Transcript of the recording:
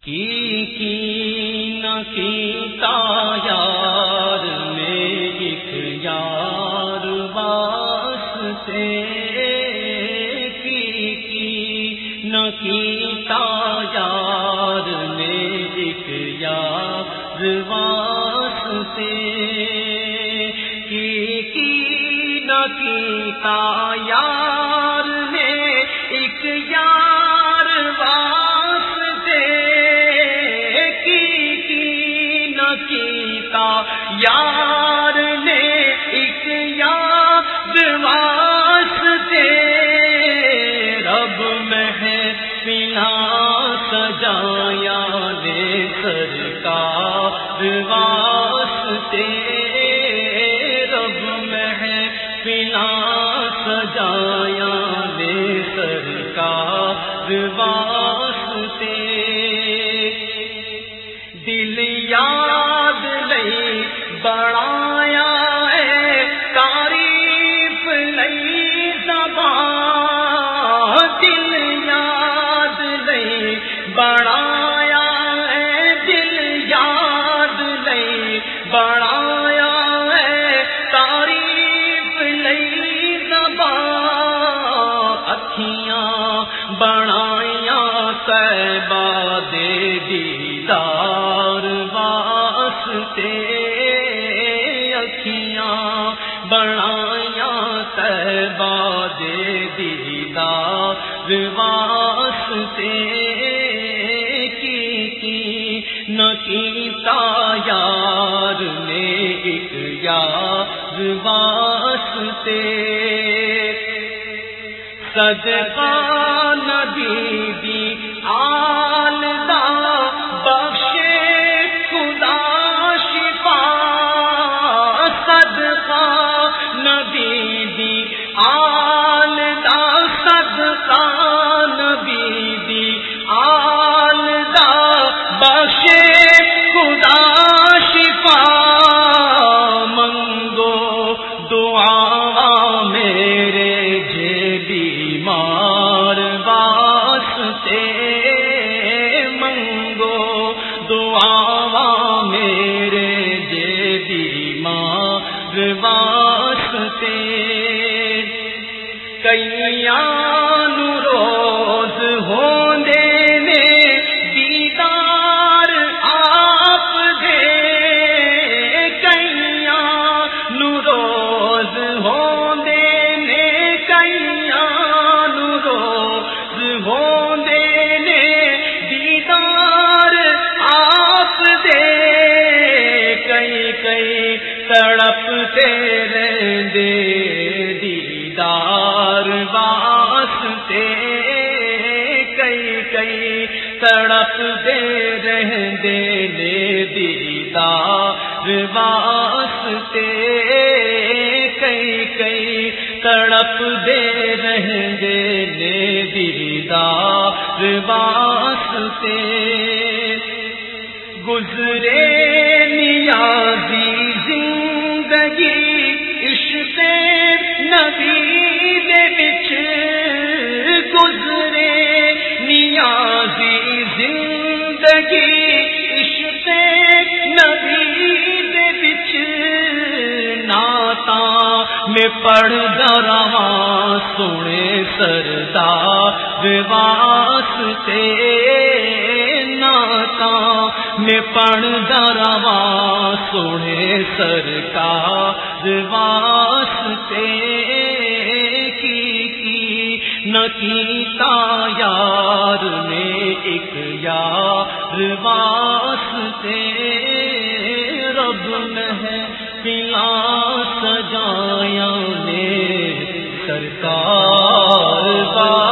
کی نہ کیتا یار میں ایک یار واسطے کی نہ کیتا یار میں ایک یار واسطے کی نہ کیتا یار میں ایک یار واسطے کیتا یار نے ایک یاد واسطے رب محفلاں سجایا نے سرکار واسطے رب محفلاں سجایا نے سرکار واسطے دل یاد لئی بڑایا ہے تعریف لئی زبان دل یاد لئی بڑایا ہے دل یاد لئی بڑایا ہے تعریف لئی زبان اکھیاں بڑائیاں طیبہ دے دیدار واسطے اکھیاں بڑائیاں طیبہ دے دیدار واسطے کی نہ کیتا یار نے ایک یار واسطے صدقہ نبی دی آل دا بخشے خدا شفا صدقہ نبی دی آل دا صدقہ نبی دی آل دا بخشے خدا شفا منگو دعا میرے جے بیمار واسطے منگو دعا میرے جے بیمار واسطے کئیان روز ہوندے نے دیدار آپ دے کئیان روز ہوندے نے کئیان روز ہوندے نے دیدار آپ دے کئی کئی تڑپتے رہندے دیدار واسطے کئی کئی تڑپتے رہندے نے دیدار واسطے کئی کئی تڑپتے رہندے نے دیدار واسطے گزرے نیازی زندگی عشق نبی دے وچ گزرے نیازی زندگی عشق نبی دے وچ نعتاں میں پڑھدا رہاں سونے سردار واسطے نعتاں میں پڑھدا رہاں سونے سرکار واسطے کی نہ کیتا یار نے ایک یار واسطے رب محفلاں سجایا نے سرکار